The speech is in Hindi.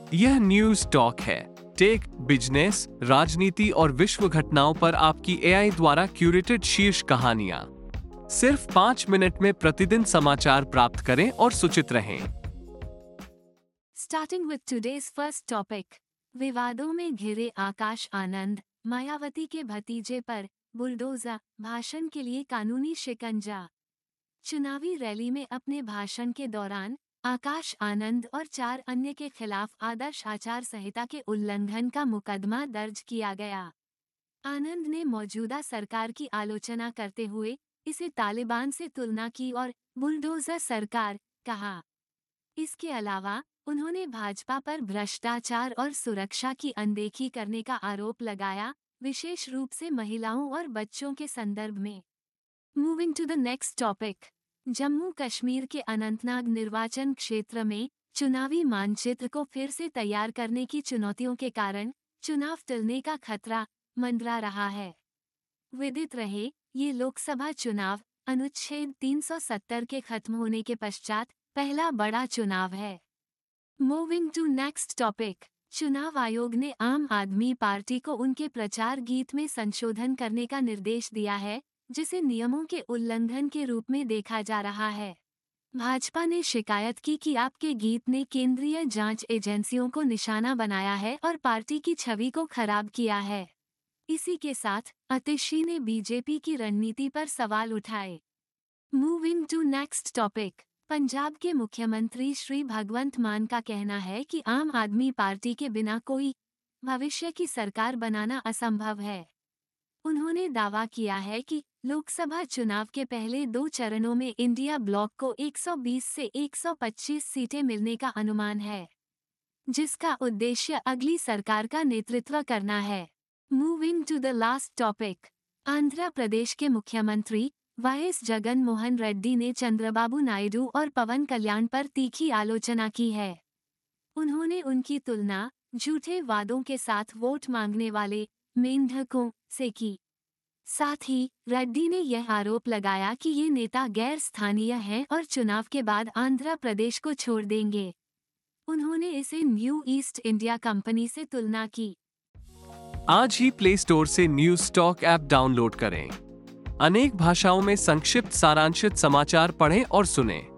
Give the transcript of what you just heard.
यह न्यूज टॉक है। टेक, बिजनेस, राजनीति और विश्व घटनाओं पर आपकी एआई द्वारा क्यूरेटेड शीर्ष कहानियां। सिर्फ 5 मिनट में प्रतिदिन समाचार प्राप्त करें और सूचित रहें। Starting with today's first topic, विवादों में घिरे आकाश आनंद, मायावती के भतीजे पर बुलडोजर, भाषण के लिए कानूनी शिकंजा। चुनावी रैली में अपने भाषण के दौरान आकाश आनंद और 4 अन्य के खिलाफ आदर्श आचार संहिता के उल्लंघन का मुकदमा दर्ज किया गया। आनंद ने मौजूदा सरकार की आलोचना करते हुए इसे तालिबान से तुलना की और बुलडोजर सरकार कहा। इसके अलावा उन्होंने भाजपा पर भ्रष्टाचार और सुरक्षा की अनदेखी करने का आरोप लगाया, विशेष रूप से महिलाओं और बच्चों के संदर्भ में। Moving to the next topic, Jammu Kashmir के अनंतनाग निर्वाचन क्षेत्र में चुनावी मानचित्र को फिर से तैयार करने की चुनौतियों के कारण चुनाव टलने का खतरा मंडरा रहा है। विदित रहे, ये लोकसभा चुनाव अनुच्छेद 370 के खत्म होने के पश्चात पहला बड़ा चुनाव है। मूविंग टू नेक्स्ट टॉपिक, चुनाव आयोग ने आम आदमी पार्टी को उनके प्रचार गीत में संशोधन करने का निर्देश दिया है, जिसे नियमों के उल्लंघन के रूप में देखा जा रहा है। भाजपा ने शिकायत की कि आपके गीत ने केंद्रीय जांच एजेंसियों को निशाना बनाया है और पार्टी की छवि को खराब किया है। इसी के साथ आतिशी ने बीजेपी की रणनीति पर सवाल उठाए। Moving to next topic, Punjab के मुख्यमंत्री श्री भगवंत मान का कहना है कि आम आदमी पार्टी के बिना कोई भविष्य की सरकार बनाना असंभव है। उन्होंने दावा किया है कि लोकसभा चुनाव के पहले 2 चरणों में इंडिया ब्लॉक को 120 से 125 सीटें मिलने का अनुमान है, जिसका उद्देश्य अगली सरकार का नेतृत्व करना है। Moving to the last topic, Andhra Pradesh के मुख्यमंत्री वाईएस जगन मोहन रेड्डी ने चंद्रबाबू नायडू और पवन कल्याण पर तीखी आलोचना की है। उन्होंने उनकी तुलना झूठे वादों के साथ वोट मांगने वाले मेंढकों से की। साथ ही रेड्डी ने यह आरोप लगाया कि ये नेता गैर स्थानीय हैं और चुनाव के बाद आंध्र प्रदेश को छोड़ देंगे। उन्होंने इसे न्यू ईस्ट इंडिया कंपनी से तुलना की। आज ही प्ले स्टोर से न्यूज टॉक ऐप डाउनलोड करें। अनेक भाषाओं में संक्षिप्त सारांशित समाचार पढ़ें और सुनें।